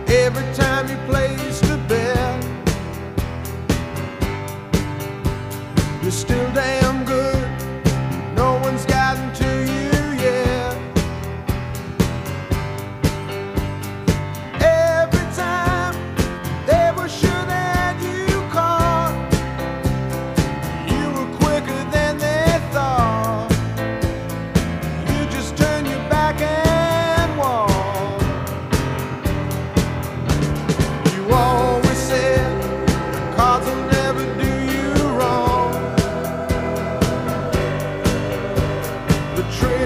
every time you placed a bet. You're still damn good, no one's gotten to you yet. Every time they were sure that you caught, you were quicker than they thought. You just turned your back and walked. You always said the cards will never do you wrong. The